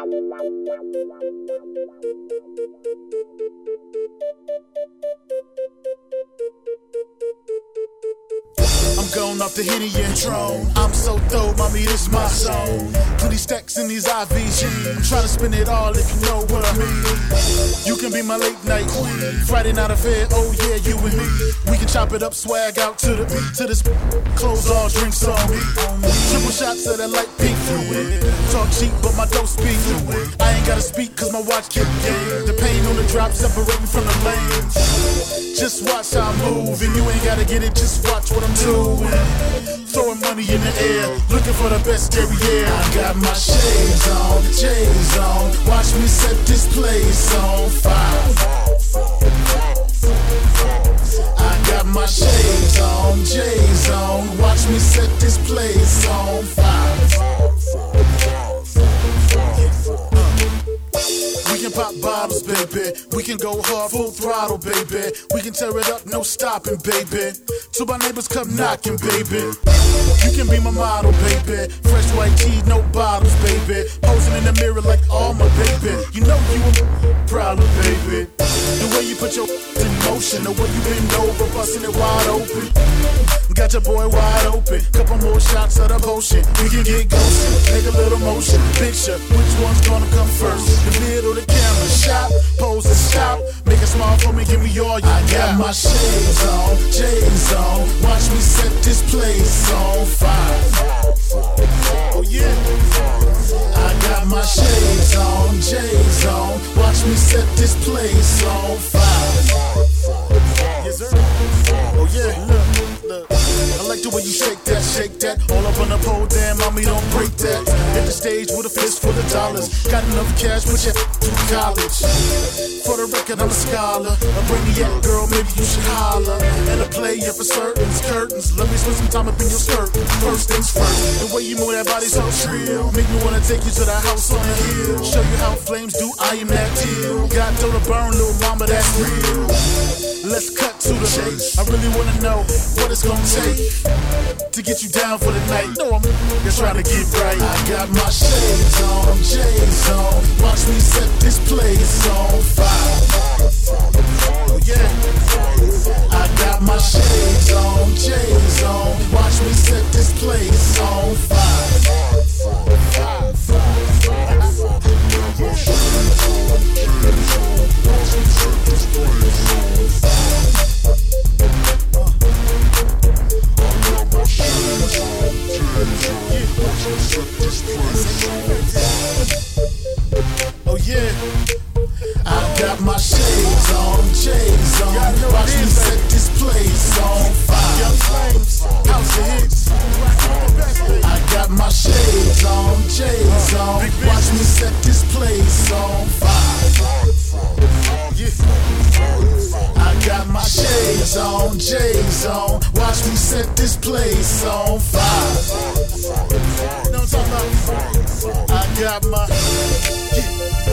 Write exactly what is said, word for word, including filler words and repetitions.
I'm going off the Henny and Tron. I'm so dope, mommy, this my song. Plenty stacks in these I V Gs. I'm trying to spend it all if you know what I mean. You can be my late night queen. Friday night affair, oh yeah, you and me. We can chop it up, swag out to the beat. To this close all drinks on me. Triple shots of that light pink fluid. Talk cheap, but my dope speak. I ain't gotta speak cause my watch keep game. The pain on the drop separating from the lanes. Just watch how I move, and you ain't gotta get it, just watch what I'm doing. Throwing money in the air, looking for the best every year. I got my shades on, the J's on. Watch me set this place on fire. I got my shades on, J's on. Watch me set this place on fire. We can pop bottles, baby. We can go hard, full throttle, baby. We can tear it up, no stopping, baby. Till my neighbors come knocking, baby. You can be my model, baby. Fresh white tee, no bottles, baby. Posing in the mirror like all my baby. You know you a problem, baby. The way you put your in motion, the way you bend over, busting it wide open. Got your boy wide open. Couple more shots of the potion. We can get ghosted. Make a little motion. Picture which one's gonna come first. The lid or the camera. Shot, pose and stop. Make a smile for me, give me all you I got. My shades on, J's on. Watch me set this place on fire. Oh yeah. I got my shades on, J's on. Watch me set this place on fire. Yes sir. Oh yeah. Look, look. I like the way you shake that, shake that. All up on the pole, damn, mommy, don't break that. Hit the stage with a fist full of dollars. Got enough cash with your to college. For the record, I'm a scholar. A brainiac girl, maybe you should holler. And a player for certain curtains. Let me spend some time up in your skirt. First things first, the way you move that body so shrill. Make me wanna take you to the house on the hill. Show you how flames do, I am that deal. Got dough to burn, little mama, that's real. Let's cut to the chase. I really wanna know what it's gonna take to get you down for the night. No, I'm just trying to get right. I got my shades on, J's on. Watch me set this place on fire. Oh yeah. I got my shades on, J's on. Watch me set this place on fire. Oh yeah, I got my shades on, J's on. Watch me set this place on fire. House of hits. I got my shades on, J's on. Watch me set this place on fire. I got my shades on, J's on. Watch me set this place on fire. You know what I'm talking about? I got my. Yeah.